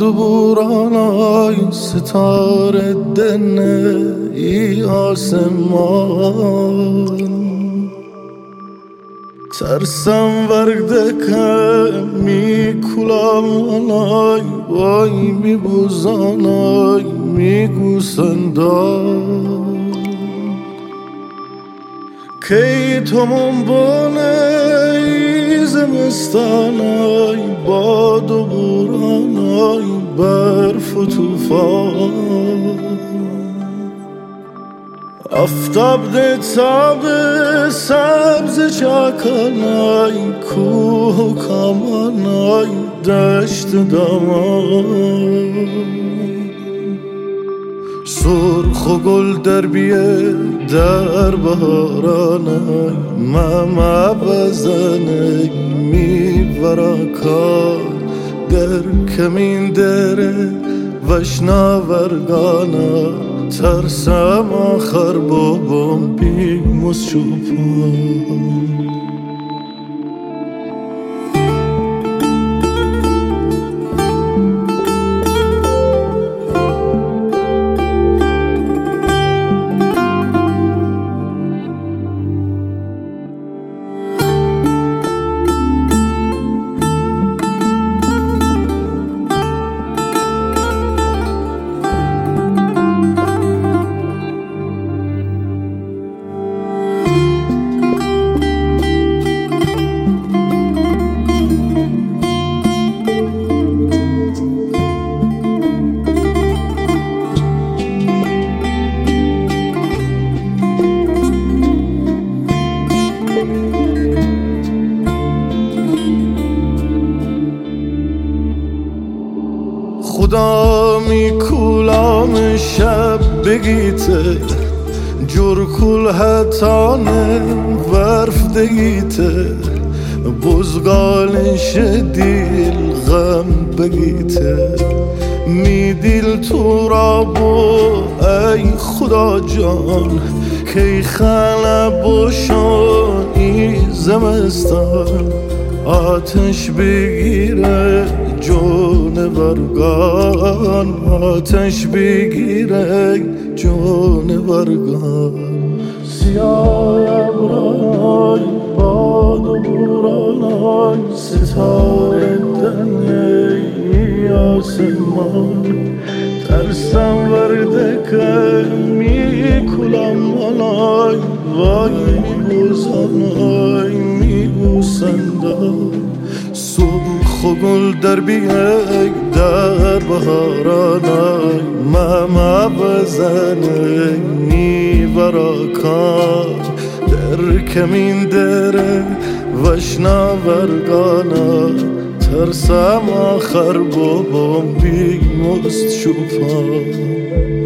و بورانای ستاره دنه ای آسمان ترسم ورده که می کلامانای وای می بوزانای می گوسندان کی تو منبانه ای زمستانای باد و بورانای برف و توفان آفتاب ده تاب سبز چاکانای کوه و کامانای دشت دامان سرخ و گل در بیه در بهارانای ماما بزنه میوراکا در کمین دره وشنا ورگانا ترسم آخر بابام بیموز شوپان خدا می کولام شب بگیته جور کول هتانه ورف دگیته بزگالش دیل غم بگیته می دیل تو را بو ای خدا جان کی خانه بوشون ای زمستان آتش بگیره جون ورگان آتش بگیره جون ورگان سیاه ابرای باد و بورانای ستاره دنیای آسمان ترسم ورده که می کلم منای وای می بوزانای می بوسندای سرخ و گل در بیای در بهارانای ماما بزنه میوراکان در کمین دره وشنا ورگانا ترسم آخر بابام بیمست شوپان